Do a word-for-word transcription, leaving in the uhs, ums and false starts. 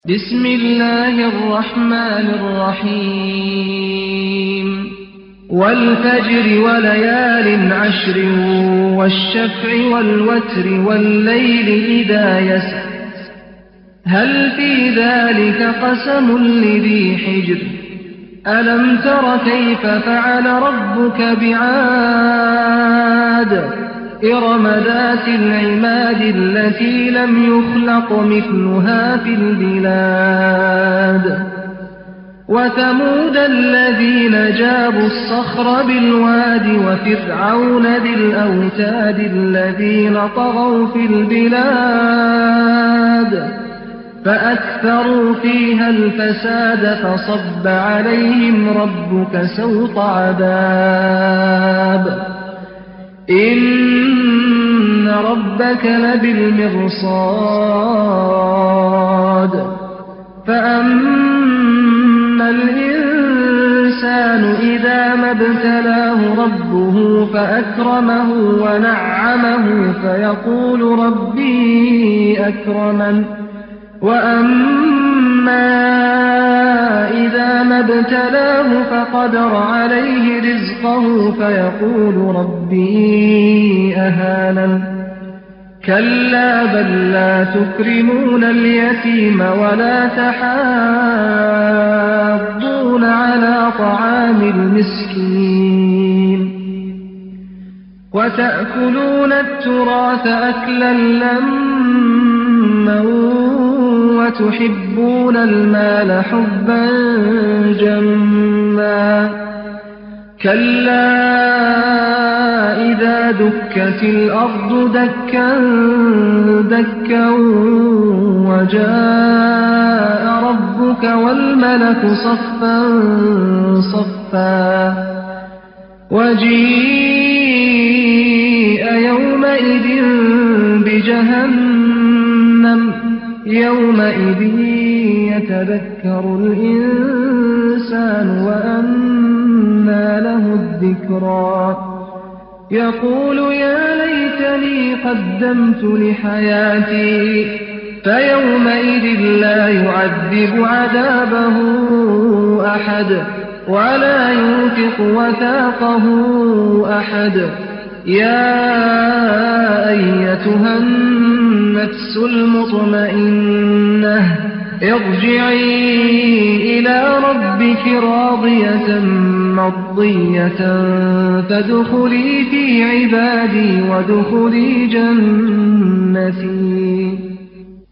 بسم الله الرحمن الرحيم والفجر وليال عشر والشفع والوتر والليل إذا يسر هل في ذلك قسم لذي حجر ألم تر كيف فعل ربك بعاد إرم ذات العماد التي لم يخلق مثلها في البلاد وثمود الذين جابوا الصخر بالواد وفرعون ذي الأوتاد الذين طغوا في البلاد فأكثروا فيها الفساد فصب عليهم ربك سوط عذاب إن ربك لبالمرصاد فأما الإنسان إذا ما ابتلاه ربه فأكرمه ونعمه فيقول ربي أكرمن وأما إذا ما ابتلاه فقدر عليه رزقه فيقول ربي أهانن كلا بل لا تكرمون اليتيم ولا تحاضون على طعام المسكين وتأكلون التراث أكلا لما وتحبون المال حبا جما كلا إذا دكت الأرض دكا دكا وجاء ربك والملك صفا صفا وجيء يومئذ بجهنم يومئذ يتذكر الإنسان وأنى له الذكرى يقول يا ليتني قدمت لحياتي فيومئذ لا يعذب عذابه أحد ولا يوثق وثاقه أحد يا أيتها النفس المطمئنة ارجعي إلى ربك راضية مرضية فادخلي في عبادي وادخلي جنتي.